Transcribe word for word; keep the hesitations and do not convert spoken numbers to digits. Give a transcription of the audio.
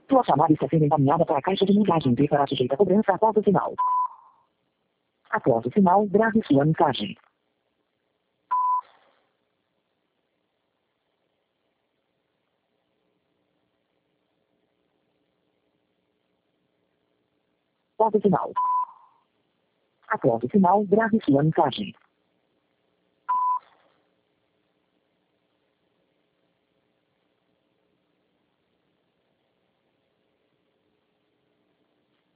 Sua chamada está sendo encaminhada para a caixa de mensagem e será sujeita a cobrança após o sinal. Após o sinal, grave sua mensagem. Após o sinal. Após o sinal, grave sua mensagem.